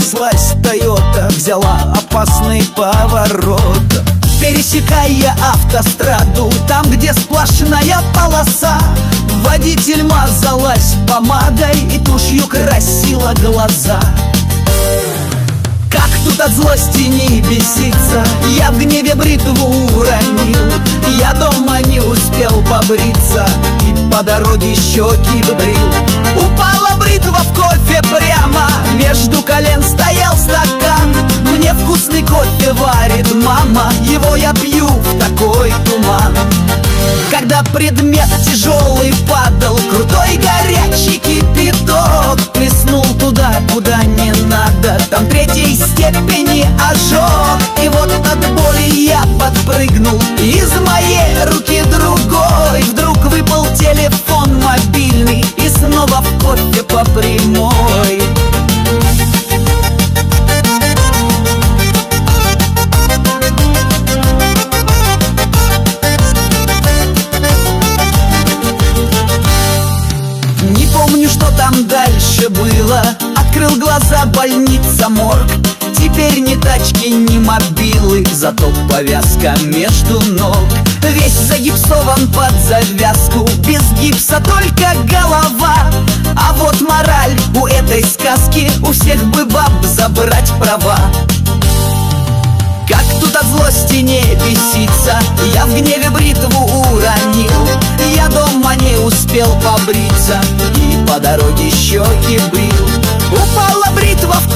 понеслась Тойота, взяла опасный поворот. Пересекая автостраду, там, где сплошная полоса, водитель мазалась помадой и тушью красила глаза. Как тут от злости не беситься, я в гневе бритву уронил. Я дома не успел побриться и по дороге щеки брил. Упала бритва в кофе прямо, между колен стоял стакан. Мне вкусный кофе варит мама, его я пью в такой туман. Когда предмет тяжелый падал, крутой горячий кипяток плеснул туда, куда не надо, там третьей степени ожог. И вот от боли я подпрыгнул, из моей руки другой вдруг выпал телефон мобильный, и снова в кофе по прямой. Не помню, что там дальше было. Открыл глаза, больница, морг. Теперь ни тачки, ни мобилы, зато повязка между ног. Весь загипсован под завязку, без гипса только голова. А вот мораль у этой сказки: у всех бы баб забрать права. Как тут от злости не беситься, я в гневе бритву уронил. Я дома не успел побриться и по дороге щеки брил. Упала бритва в